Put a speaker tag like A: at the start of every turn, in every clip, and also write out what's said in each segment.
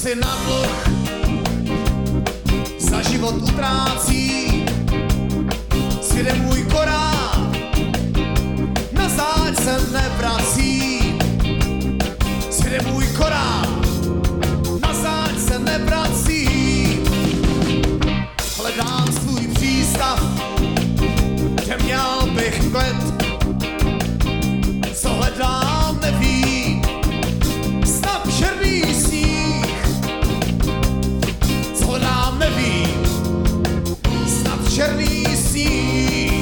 A: si na dluh za život utrácí, sjede můj korál, na záď se nevrací. Sjede můj korál, na záď se nevrací. Hledám svůj přístav, kde měl bych klid. Co hledám, nevím, snad černý sníh. Co hledám, nevím, snad černý sníh.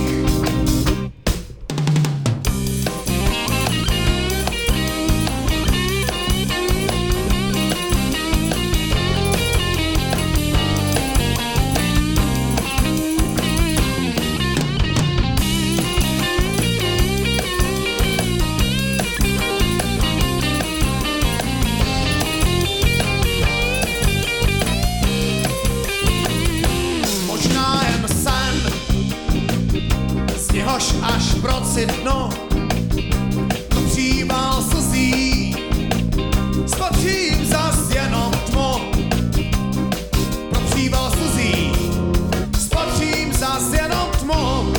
A: Až procitnu do příval slzí, spatřím zas jenom tmu. Do příval slzí, spatřím zas jenom tmu.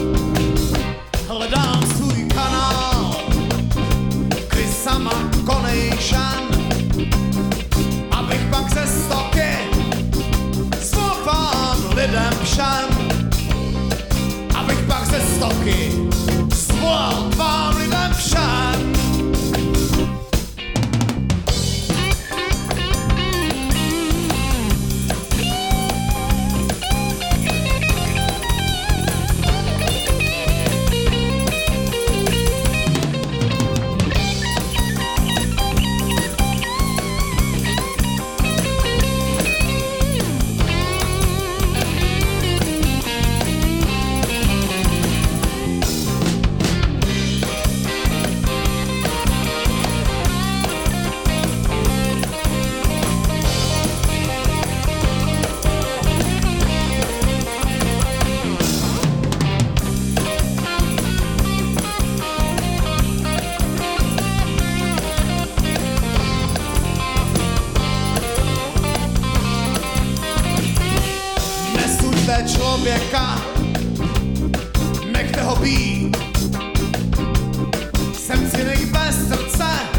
A: Hledám svůj kanál, Krysama Connection, abych pak ze stoky svolal vám lidem všem. Abych pak ze stoky svolal vám lidem všem. Člověka, nechte ho být. Jsem si nejbez srdce,